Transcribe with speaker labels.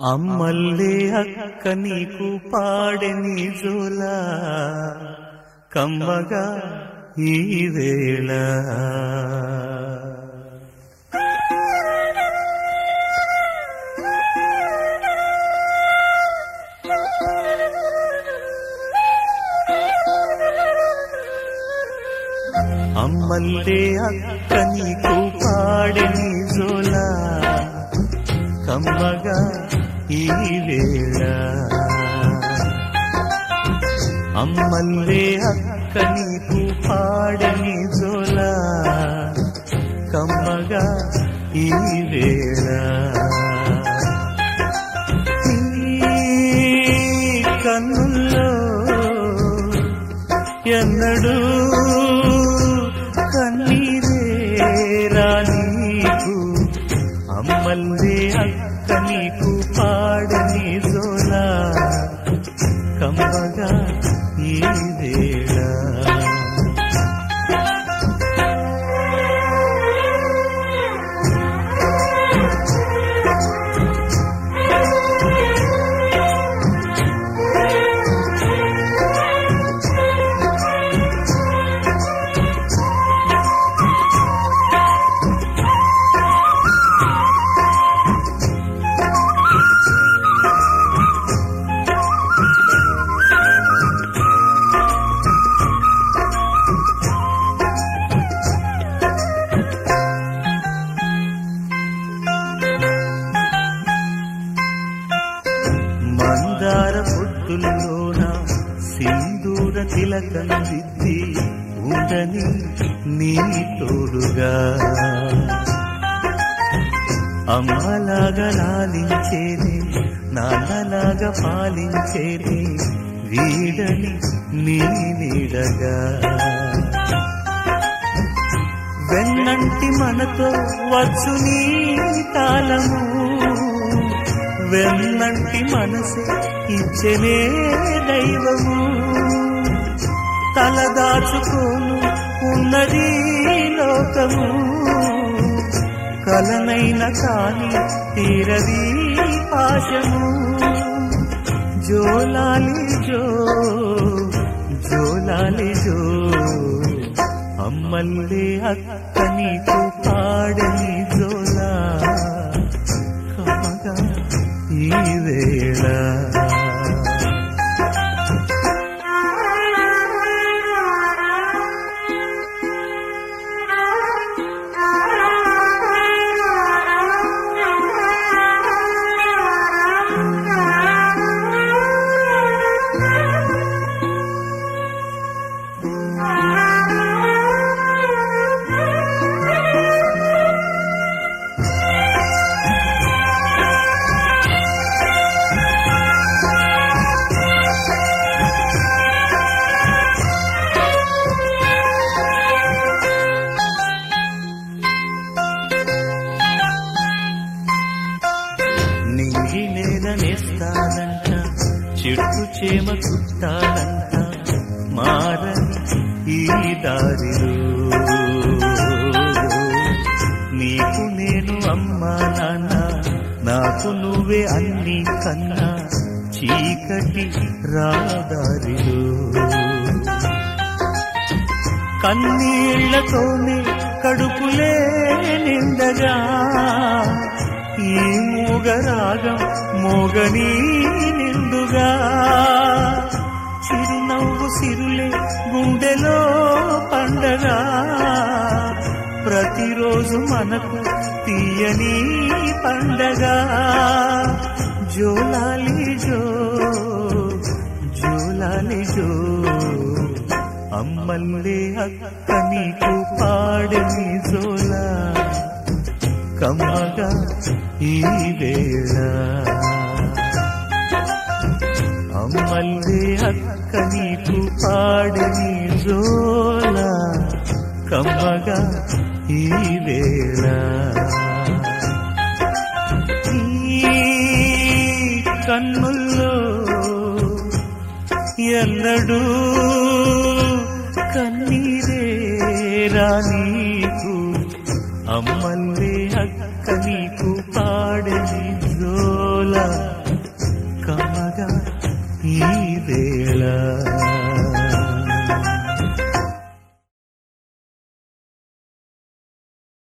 Speaker 1: అమ్మల్లే అక్క నీకు పాడెని జోలా కమ్మగా ఈ వేళ అమ్మల్లే అక్క నీకు పాడెని జోలా కమ్మగా ఈ వేళ అమ్మల్లే అక్క నీకు పాడని జోలా కమ్మగా ఈ వేళ కన్నుల్లో ఎన్నడూ కన్నీరే రానీకు అమ్మల్లే అక్క నీకు పాడని జోలా కమ్మగా ఈ వేళ మందార పొట్టుల్లోన సింధూర తిలకం దిద్ది ఉండని నీ తోడుగా అమ్మలాగా లాలించేది నాన్నలాగా పాలించేది వీడని నీ నీడగా వెన్నంటి మనతో వచ్చు నీ కాలము వెన్నంటి మనసే ఇచ్చనే దైవము తలదాచుకోను ఉన్నది లోకము కలనైన కాని తీరది పాశము జోలాలి జో జోలాలి జో అమ్మల్లే అక్క నీకు పాడని జోలా కమ్మగా ఈ వేళ నేస్తానంట చెట్టు చేమ చుట్టాలంట మారని ఈ దారిలో నీకు నేను అమ్మా నాన్న నాకు నువ్వే అన్ని కన్నా చీకటి రాదారిలో కన్నీళ్లతోనే కడుపులే నిండగా ఈ మూగరాగం మోగనీ నిండుగా చిరునవ్వు సిరులే గుండెలో పండగా ప్రతిరోజు మనకు తీయని పండగా జోలాలి జో జోలాలి జో అమ్మల్లే అక్క నీకు పాడని జోలా కమ్మగా ఈ వేళ అమ్మల్లే అక్క నీకు పాడని జోలా కమ్మగా ఈ వేళ ఈ కన్నుల్లో ఎన్నడూ కన్నీరే రానీకు అమ్మల్లే అక్క నీకు పాడని జోలా జోల కమ్మగా ఈ వేళ